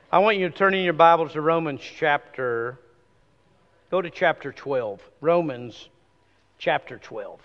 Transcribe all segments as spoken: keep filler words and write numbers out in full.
I want you to turn in your Bibles to Romans chapter, go to chapter twelve. Romans chapter twelve.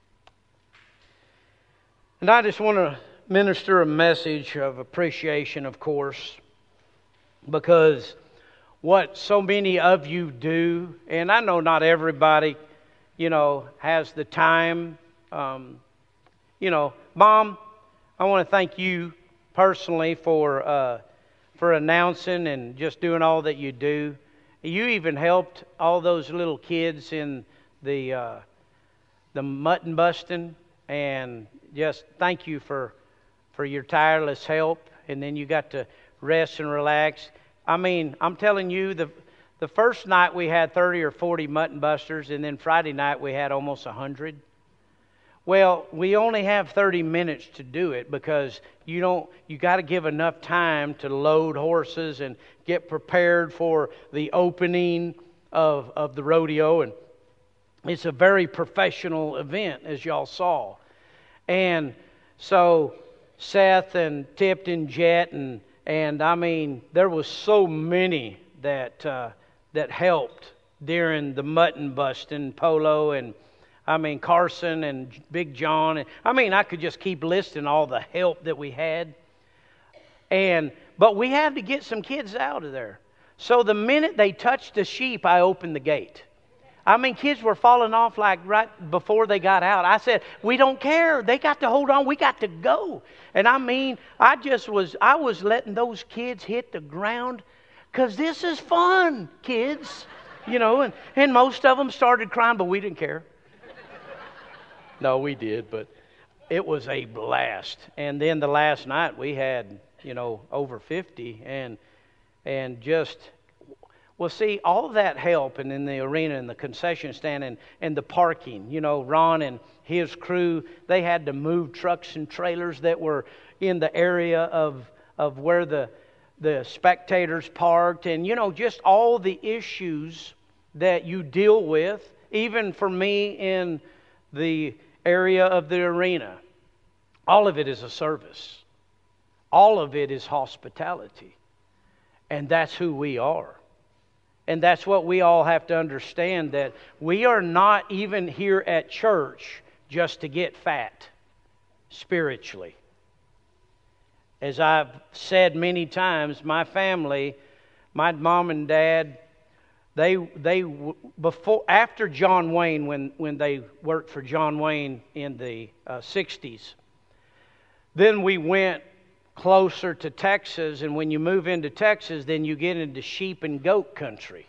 And I just want to minister a message of appreciation, of course, because what so many of you do, and I know not everybody, you know, has the time. Um, you know, Mom, I want to thank you personally for uh, for announcing and just doing all that you do. You even helped all those little kids in the uh, the mutton busting, and just thank you for for your tireless help. And then you got to rest and relax. I mean, I'm telling you, the the first night we had thirty or forty mutton busters, and then Friday night we had almost one hundred. Well, we only have thirty minutes to do it because you don't. You got to give enough time to load horses and get prepared for the opening of of the rodeo, and it's a very professional event, as y'all saw. And so Seth and Tipton, Jet, and and I mean, there was so many that uh, that helped during the mutton busting, Polo, and I mean Carson and Big John. And I mean, I could just keep listing all the help that we had. And but we had to get some kids out of there. So the minute they touched the sheep, I opened the gate. I mean, kids were falling off like right before they got out. I said, we don't care. They got to hold on. We got to go. And I mean, I just was, I was letting those kids hit the ground because this is fun, kids. You know, and, and most of them started crying, but we didn't care. No, we did, but it was a blast. And then the last night we had, you know, over fifty, and and just... Well, see, all of that help, and in the arena and the concession stand and, and the parking, you know, Ron and his crew, they had to move trucks and trailers that were in the area of of where the the spectators parked, and, you know, just all the issues that you deal with, even for me in the area of the arena. All of it is a service. All of it is hospitality. And that's who we are. And that's what we all have to understand, that we are not even here at church just to get fat spiritually. As I've said many times, my family, my mom and dad, they they before after John Wayne, when when they worked for John Wayne in the uh, sixties, then we went closer to Texas, and when you move into Texas, then you get into sheep and goat country.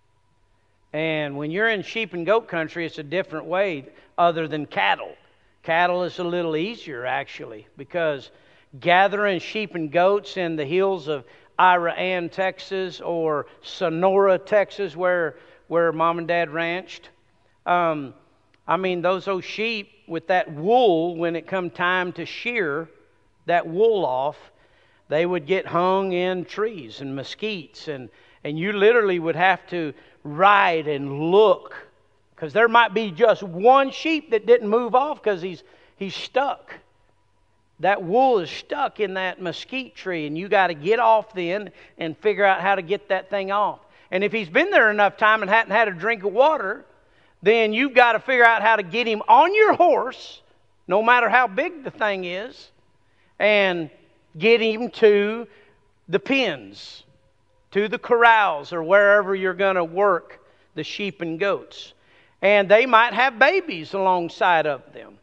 And when you're in sheep and goat country, it's a different way other than cattle. Cattle is a little easier, actually, because gathering sheep and goats in the hills of Iraan, Texas, or Sonora, Texas, where where Mom and Dad ranched, um, I mean, those those sheep with that wool, when it come time to shear that wool off, they would get hung in trees and mesquites, and, and you literally would have to ride and look, because there might be just one sheep that didn't move off because he's he's stuck. That wool is stuck in that mesquite tree, and you got to get off then and figure out how to get that thing off. And if he's been there enough time and hadn't had a drink of water, then you've got to figure out how to get him on your horse, no matter how big the thing is, and get him to the pens, to the corrals, or wherever you're going to work the sheep and goats. And they might have babies alongside of them.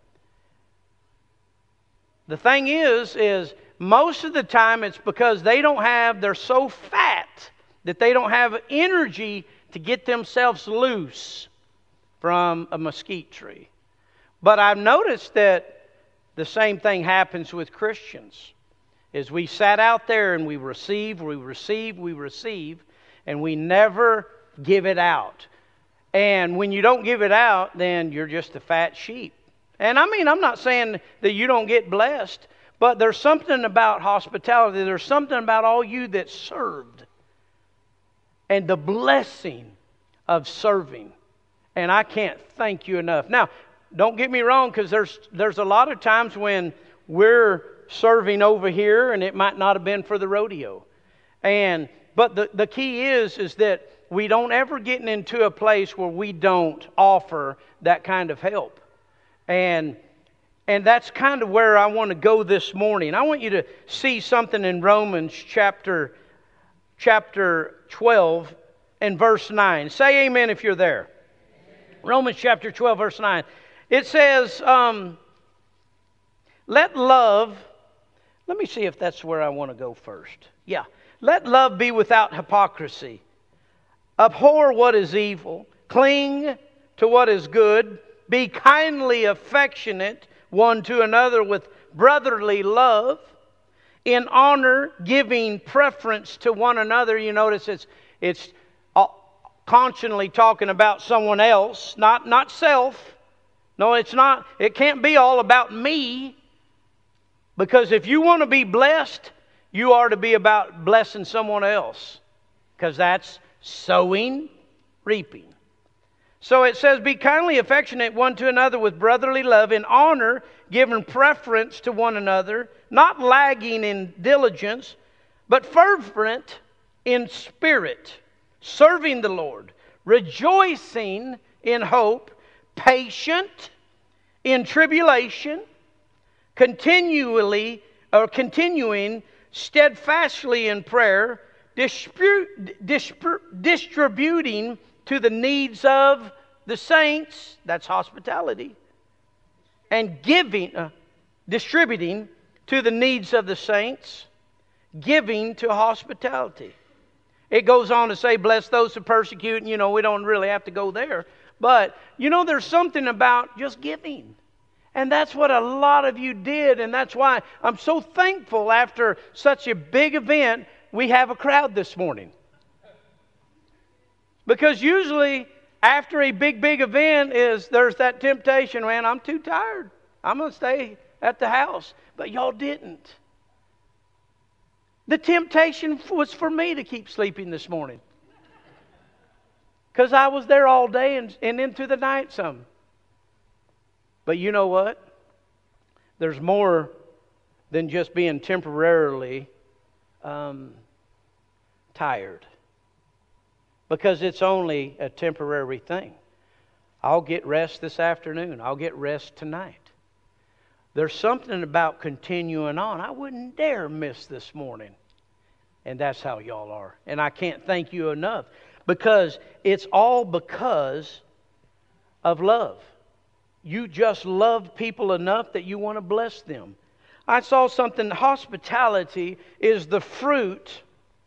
The thing is, is most of the time it's because they don't have, they're so fat that they don't have energy to get themselves loose from a mesquite tree. But I've noticed that the same thing happens with Christians. Is we sat out there and we receive, we receive, we receive, and we never give it out. And when you don't give it out, then you're just a fat sheep. And I mean, I'm not saying that you don't get blessed, but there's something about hospitality. There's something about all you that served and the blessing of serving. And I can't thank you enough. Now, don't get me wrong, because there's there's a lot of times when we're serving over here and it might not have been for the rodeo. And but the, the key is, is that we don't ever get into a place where we don't offer that kind of help. And and that's kind of where I want to go this morning. I want you to see something in Romans chapter chapter twelve and verse nine. Say amen if you're there. Romans chapter twelve, verse nine. It says, um, let love, let me see if that's where I want to go first. Yeah. Let love be without hypocrisy. Abhor what is evil. Cling to what is good. Be kindly affectionate one to another with brotherly love. In honor, giving preference to one another. You notice it's it's constantly talking about someone else, not, not self. No, it's not. It can't be all about me. Because if you want to be blessed, you are to be about blessing someone else. Because that's sowing, reaping. So it says, be kindly affectionate one to another with brotherly love, in honor, giving preference to one another, not lagging in diligence, but fervent in spirit, serving the Lord, rejoicing in hope, patient in tribulation, continually or continuing steadfastly in prayer, dispute, dispr, distributing to the needs of the saints, that's hospitality, and giving, uh, distributing to the needs of the saints, giving to hospitality. It goes on to say, bless those who persecute, and you know, we don't really have to go there. But, you know, there's something about just giving. And that's what a lot of you did, and that's why I'm so thankful after such a big event, we have a crowd this morning. Because usually, after a big, big event, is there's that temptation, man, I'm too tired. I'm going to stay at the house. But y'all didn't. The temptation was for me to keep sleeping this morning. Because I was there all day and, and into the night some. But you know what? There's more than just being temporarily um, tired. Because it's only a temporary thing. I'll get rest this afternoon. I'll get rest tonight. There's something about continuing on. I wouldn't dare miss this morning. And that's how y'all are. And I can't thank you enough. Because it's all because of love. You just love people enough that you want to bless them. I saw something. Hospitality is the fruit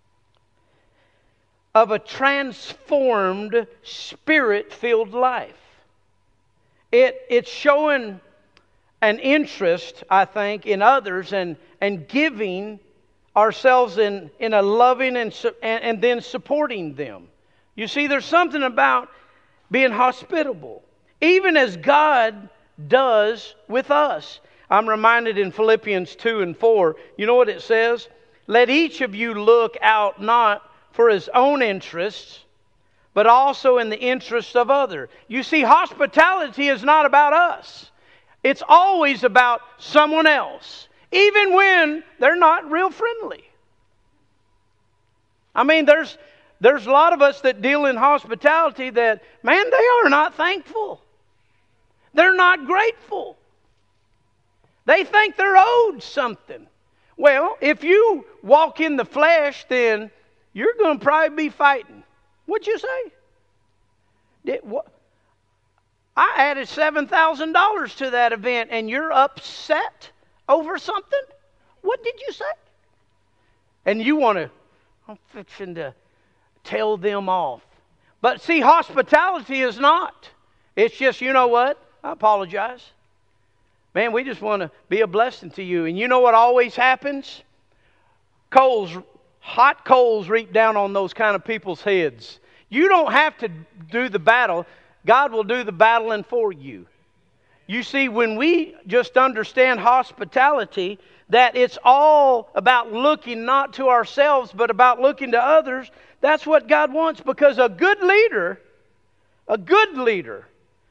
of a transformed, spirit-filled life. It, it's showing an interest, I think, in others and, and giving ourselves in, in a loving and, and, and then supporting them. You see, there's something about being hospitable. Even as God does with us. I'm reminded in Philippians two and four, you know what it says? Let each of you look out not for his own interests, but also in the interests of others. You see, hospitality is not about us. It's always about someone else. Even when they're not real friendly. I mean, there's, there's a lot of us that deal in hospitality that, man, they are not thankful. They're not grateful. They think they're owed something. Well, if you walk in the flesh, then you're going to probably be fighting. What'd you say? Did, what? I added seven thousand dollars to that event and you're upset over something? What did you say? And you want to, I'm fixing to tell them off. But see, hospitality is not. It's just, you know what? I apologize. Man, we just want to be a blessing to you. And you know what always happens? Coals, hot coals reap down on those kind of people's heads. You don't have to do the battle. God will do the battling for you. You see, when we just understand hospitality, that it's all about looking not to ourselves, but about looking to others, that's what God wants. Because a good leader, a good leader,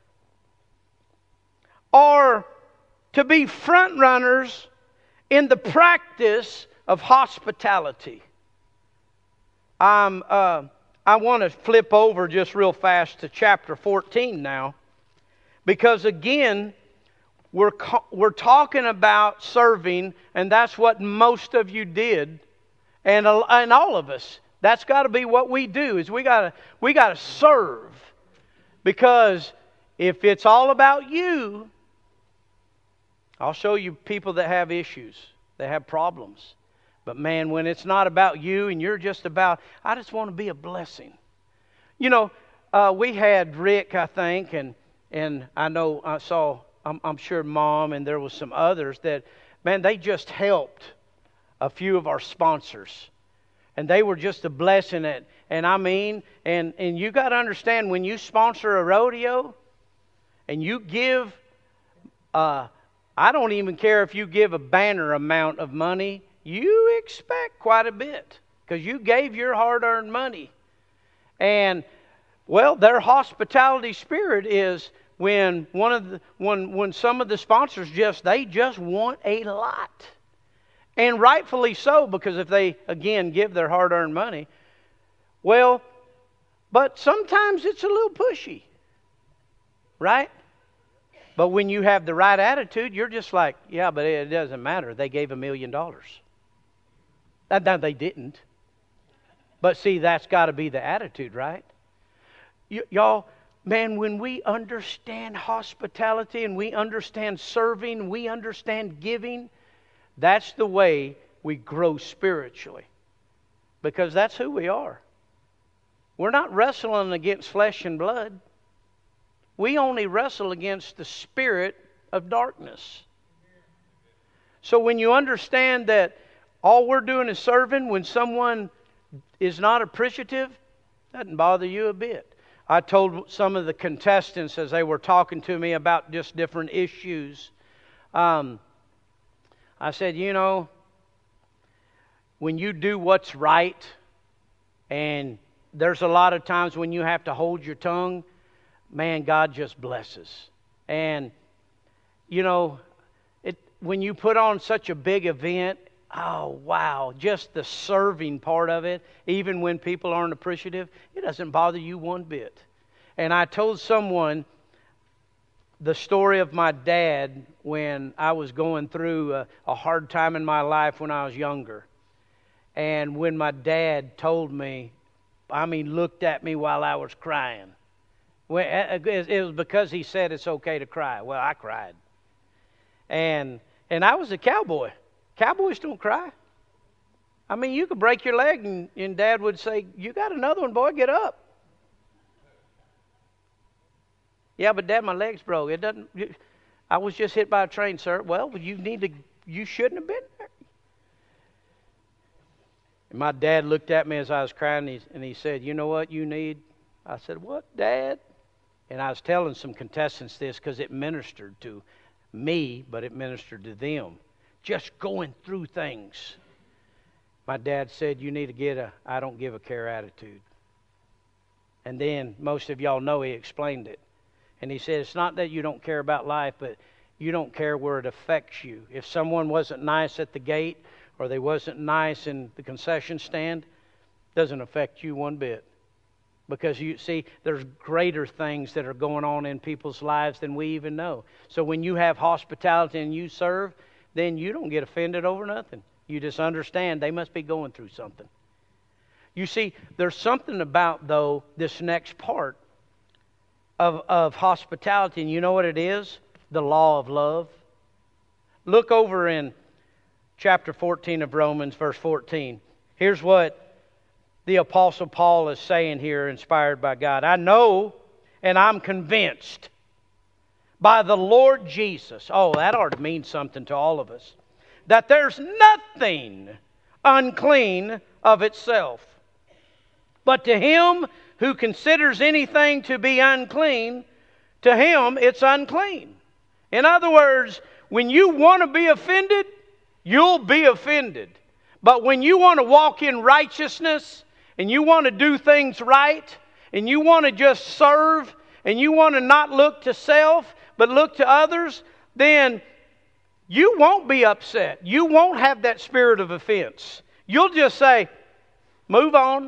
are to be front runners in the practice of hospitality. I'm, uh, I want to flip over just real fast to chapter fourteen now. Because again, we're, we're talking about serving, and that's what most of you did. And, and all of us. That's got to be what we do, is we got to we got to serve. Because if it's all about you, I'll show you people that have issues, that have problems. But man, when it's not about you and you're just about, I just want to be a blessing. You know, uh, we had Rick, I think, and and I know I saw, I'm, I'm sure Mom and there was some others that, man, they just helped a few of our sponsors. And they were just a blessing. At, and I mean, and, and you got to understand, when you sponsor a rodeo and you give, uh, I don't even care if you give a banner amount of money, you expect quite a bit because you gave your hard-earned money. And, well, their hospitality spirit is when one of the, when when some of the sponsors just, they just want a lot. And rightfully so, because if they, again, give their hard-earned money, well, but sometimes it's a little pushy, right? But when you have the right attitude, you're just like, yeah, but it doesn't matter. They gave a million dollars. Now, they didn't. But see, that's got to be the attitude, right? Y- y'all, man, when we understand hospitality and we understand serving, we understand giving, that's the way we grow spiritually. Because that's who we are. We're not wrestling against flesh and blood. We only wrestle against the spirit of darkness. So when you understand that all we're doing is serving, when someone is not appreciative, it doesn't bother you a bit. I told some of the contestants as they were talking to me about just different issues, um, I said, you know, when you do what's right, and there's a lot of times when you have to hold your tongue, man, God just blesses. And, you know, it when you put on such a big event, oh, wow, just the serving part of it, even when people aren't appreciative, it doesn't bother you one bit. And I told someone the story of my dad when I was going through a, a hard time in my life when I was younger. And when my dad told me, I mean, looked at me while I was crying. Well, it was because he said it's okay to cry. Well, I cried. And and I was a cowboy. Cowboys don't cry. I mean, you could break your leg and, and Dad would say, you got another one, boy, get up. Yeah, but Dad, my leg's broke. It doesn't. I was just hit by a train, sir. Well, you need to. You shouldn't have been there. And my dad looked at me as I was crying, and he, and he said, "You know what you need?" I said, "What, Dad?" And I was telling some contestants this because it ministered to me, but it ministered to them. Just going through things. My dad said, "You need to get a I don't give a care attitude." And then most of y'all know he explained it. And he said, it's not that you don't care about life, but you don't care where it affects you. If someone wasn't nice at the gate or they wasn't nice in the concession stand, it doesn't affect you one bit. Because you see, there's greater things that are going on in people's lives than we even know. So when you have hospitality and you serve, then you don't get offended over nothing. You just understand they must be going through something. You see, there's something about, though, this next part of, of hospitality, and you know what it is? The law of love. Look over in chapter fourteen of Romans, verse fourteen. Here's what the Apostle Paul is saying here, inspired by God. I know, and I'm convinced, by the Lord Jesus, oh, that ought to mean something to all of us, that there's nothing unclean of itself. But to him who considers anything to be unclean, to him it's unclean. In other words, when you want to be offended, you'll be offended. But when you want to walk in righteousness, and you want to do things right, and you want to just serve, and you want to not look to self, but look to others, then you won't be upset. You won't have that spirit of offense. You'll just say, move on,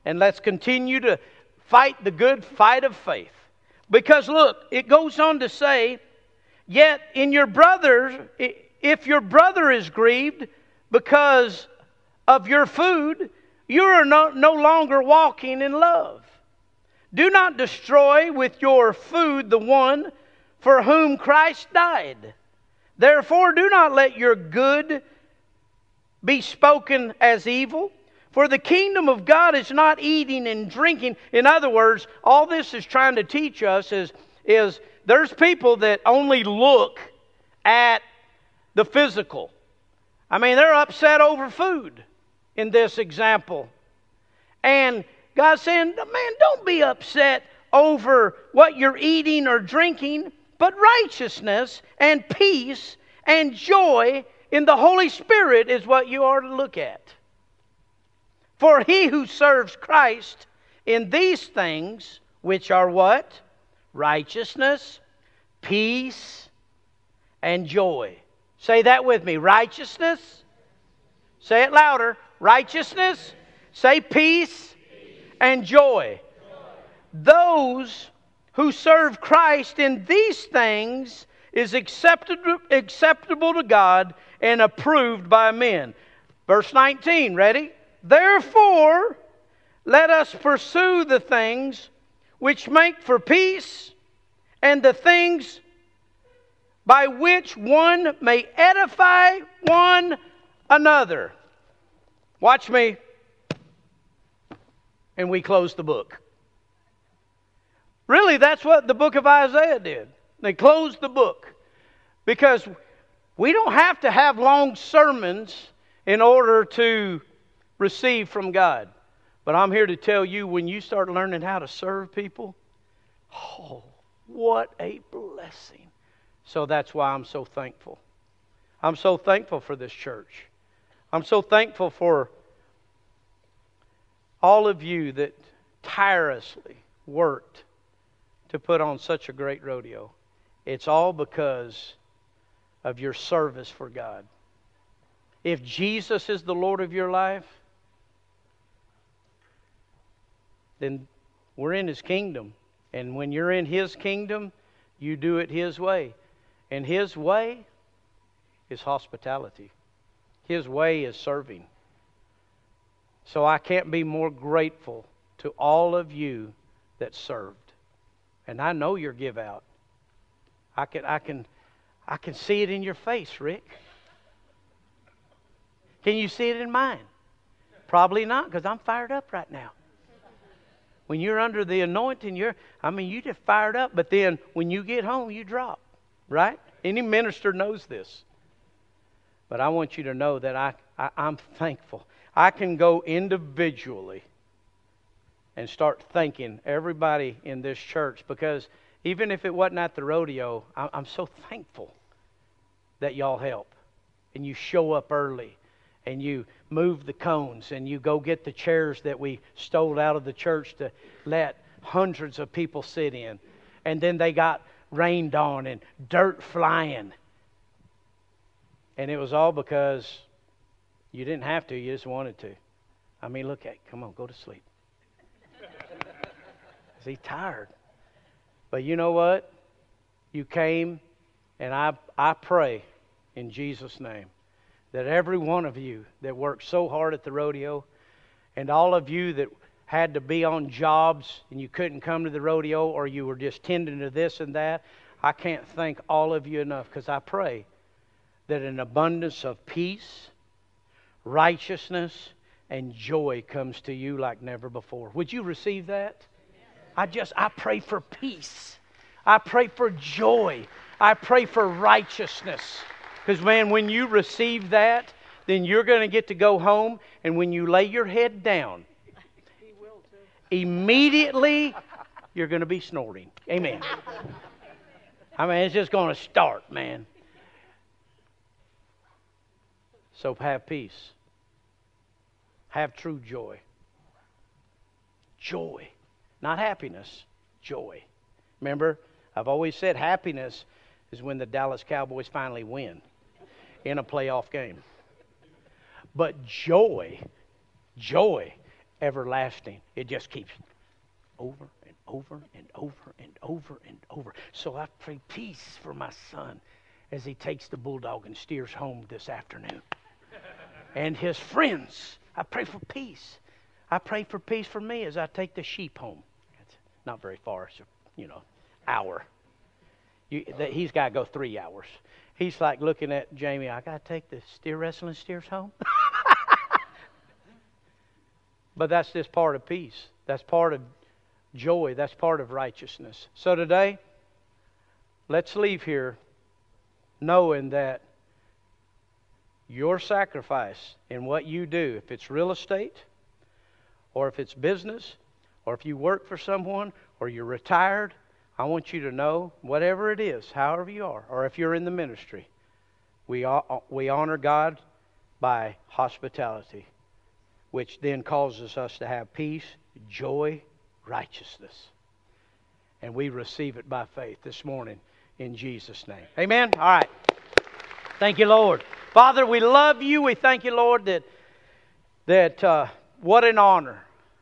And let's continue to fight the good fight of faith. Because look, it goes on to say, yet in your brothers, if your brother is grieved because of your food, you are no, no longer walking in love. Do not destroy with your food the one for whom Christ died. Therefore, do not let your good be spoken as evil. For the kingdom of God is not eating and drinking. In other words, all this is trying to teach us is, is there's people that only look at the physical. I mean, they're upset over food in this example. And God's saying, man, don't be upset over what you're eating or drinking, but righteousness and peace and joy in the Holy Spirit is what you are to look at. For he who serves Christ in these things, which are what? Righteousness, peace, and joy. Say that with me. Righteousness. Say it louder. Righteousness. Say peace and joy. Those who serve Christ in these things is acceptable, acceptable to God and approved by men. Verse nineteen, ready? Therefore, let us pursue the things which make for peace and the things by which one may edify one another. Watch me. And we close the book. Really, that's what the book of Isaiah did. They closed the book. Because we don't have to have long sermons in order to receive from God. But I'm here to tell you, when you start learning how to serve people, oh, what a blessing. So that's why I'm so thankful. I'm so thankful for this church. I'm so thankful for all of you that tirelessly worked to put on such a great rodeo. It's all because of your service for God. If Jesus is the Lord of your life, then we're in His kingdom. And when you're in His kingdom, you do it His way. And His way is hospitality. His way is serving. So I can't be more grateful to all of you that served. And I know your give out. I can, I can, I can see it in your face, Rick. Can you see it in mine? Probably not, because I'm fired up right now. When you're under the anointing, you're, I mean, you just fired up. But then when you get home, you drop. Right? Any minister knows this. But I want you to know that I, I, I'm thankful. I can go individually and start thanking everybody in this church, because even if it wasn't at the rodeo, I, I'm so thankful that y'all help. And you show up early. And you move the cones, and you go get the chairs that we stole out of the church to let hundreds of people sit in. And then they got rained on and dirt flying. And it was all because you didn't have to, you just wanted to. I mean, look at, come on, go to sleep. Is he tired? But you know what? You came, and I I pray in Jesus' name that every one of you that worked so hard at the rodeo, and all of you that had to be on jobs and you couldn't come to the rodeo, or you were just tending to this and that, I can't thank all of you enough, because I pray that an abundance of peace, righteousness, and joy comes to you like never before. Would you receive that? I just, I pray for peace. I pray for joy. I pray for righteousness. Because, man, when you receive that, then you're going to get to go home, and when you lay your head down, immediately you're going to be snoring. Amen. I mean, it's just going to start, man. So have peace. Have true joy. Joy. Not happiness. Joy. Remember, I've always said happiness is when the Dallas Cowboys finally win in a playoff game. But joy, joy, everlasting. It just keeps over and over and over and over and over. So I pray peace for my son as he takes the bulldog and steers home this afternoon. And his friends, I pray for peace. I pray for peace for me as I take the sheep home. It's not very far, it's a, you know, hour. You, that he's got to go three hours. He's like looking at Jamie, I got to take the steer wrestling steers home. But that's just part of peace. That's part of joy. That's part of righteousness. So today, let's leave here knowing that your sacrifice in what you do, if it's real estate, or if it's business, or if you work for someone, or you're retired, I want you to know, whatever it is, however you are, or if you're in the ministry, we we honor God by hospitality, which then causes us to have peace, joy, righteousness. And we receive it by faith this morning in Jesus' name. Amen? All right. Thank you, Lord. Father, we love you. We thank you, Lord, that, that uh, what an honor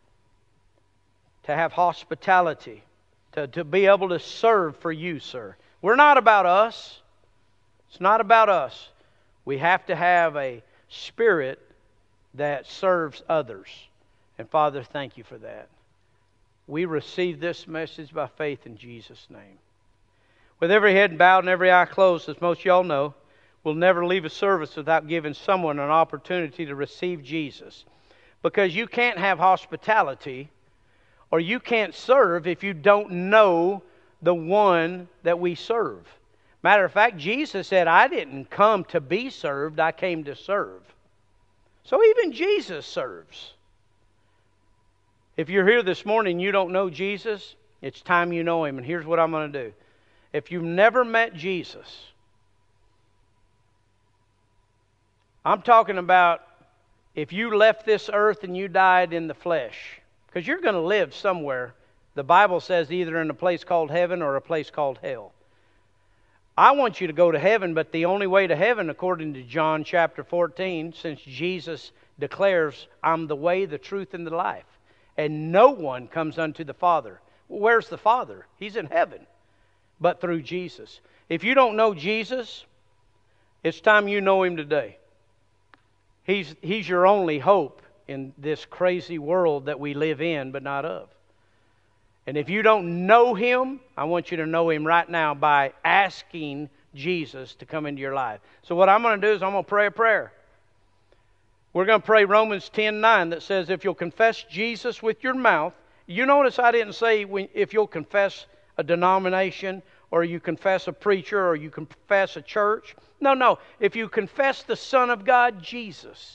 to have hospitality, to, to be able to serve for you, sir. We're not about us. It's not about us. We have to have a spirit that serves others. And Father, thank you for that. We receive this message by faith in Jesus' name. With every head bowed and every eye closed, as most of y'all know, we'll never leave a service without giving someone an opportunity to receive Jesus. Because you can't have hospitality or you can't serve if you don't know the one that we serve. Matter of fact, Jesus said, I didn't come to be served, I came to serve. So even Jesus serves. If you're here this morning and you don't know Jesus, it's time you know Him. And here's what I'm going to do. If you've never met Jesus, I'm talking about if you left this earth and you died in the flesh, because you're going to live somewhere. The Bible says either in a place called heaven or a place called hell. I want you to go to heaven, but the only way to heaven, according to John chapter fourteen, since Jesus declares, I'm the way, the truth, and the life, and no one comes unto the Father. Well, where's the Father? He's in heaven, but through Jesus. If you don't know Jesus, it's time you know Him today. He's, he's your only hope in this crazy world that we live in, but not of. And if you don't know Him, I want you to know Him right now by asking Jesus to come into your life. So what I'm going to do is I'm going to pray a prayer. We're going to pray Romans ten nine that says, if you'll confess Jesus with your mouth. You notice I didn't say when, if you'll confess a denomination or you confess a preacher or you confess a church. No, no. If you confess the Son of God, Jesus.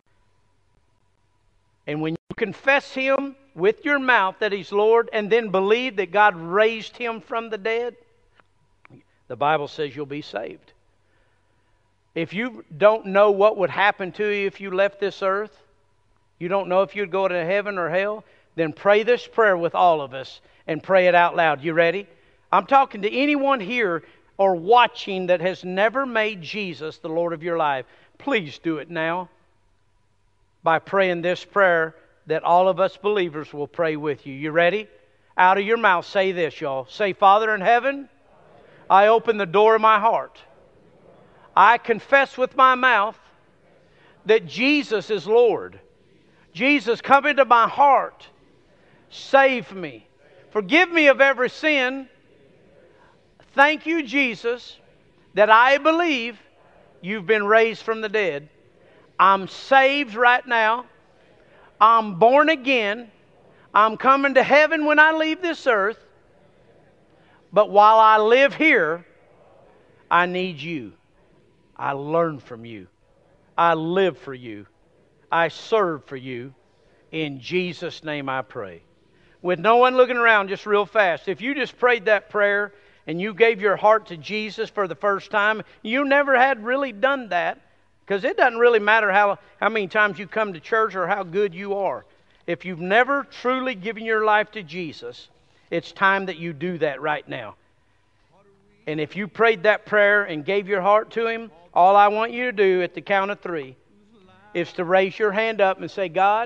And when you confess Him with your mouth that He's Lord and then believe that God raised Him from the dead, the Bible says you'll be saved. If you don't know what would happen to you if you left this earth, you don't know if you'd go to heaven or hell, then pray this prayer with all of us and pray it out loud. You ready? I'm talking to anyone here or watching that has never made Jesus the Lord of your life. Please do it now by praying this prayer that all of us believers will pray with you. You ready? Out of your mouth, say this, y'all. Say, Father in heaven, I open the door of my heart. I confess with my mouth that Jesus is Lord. Jesus, come into my heart. Save me. Forgive me of every sin. Thank you, Jesus, that I believe you've been raised from the dead. I'm saved right now. I'm born again. I'm coming to heaven when I leave this earth. But while I live here, I need you. I learn from you. I live for you. I serve for you. In Jesus' name I pray. With no one looking around, just real fast. If you just prayed that prayer and you gave your heart to Jesus for the first time, you never had really done that. Because it doesn't really matter how, how many times you come to church or how good you are. If you've never truly given your life to Jesus, it's time that you do that right now. And if you prayed that prayer and gave your heart to Him, all I want you to do at the count of three is to raise your hand up and say, God,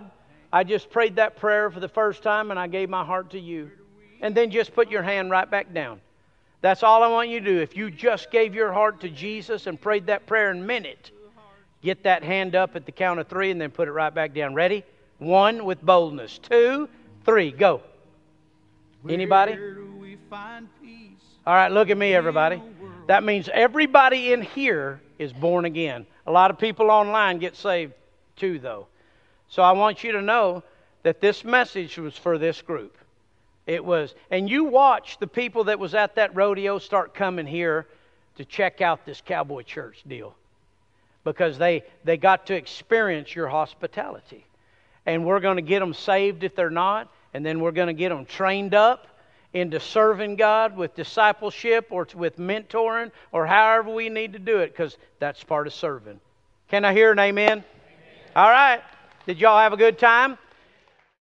I just prayed that prayer for the first time and I gave my heart to you. And then just put your hand right back down. That's all I want you to do. If you just gave your heart to Jesus and prayed that prayer in a minute, get that hand up at the count of three and then put it right back down. Ready? One, with boldness. Two, three, go. Anybody? All right, look at me, everybody. That means everybody in here is born again. A lot of people online get saved too, though. So I want you to know that this message was for this group. It was, and you watch the people that was at that rodeo start coming here to check out this Cowboy Church deal. Because they, they got to experience your hospitality. And we're going to get them saved if they're not. And then we're going to get them trained up into serving God with discipleship or with mentoring or however we need to do it. Because that's part of serving. Can I hear an amen? Amen? All right. Did y'all have a good time?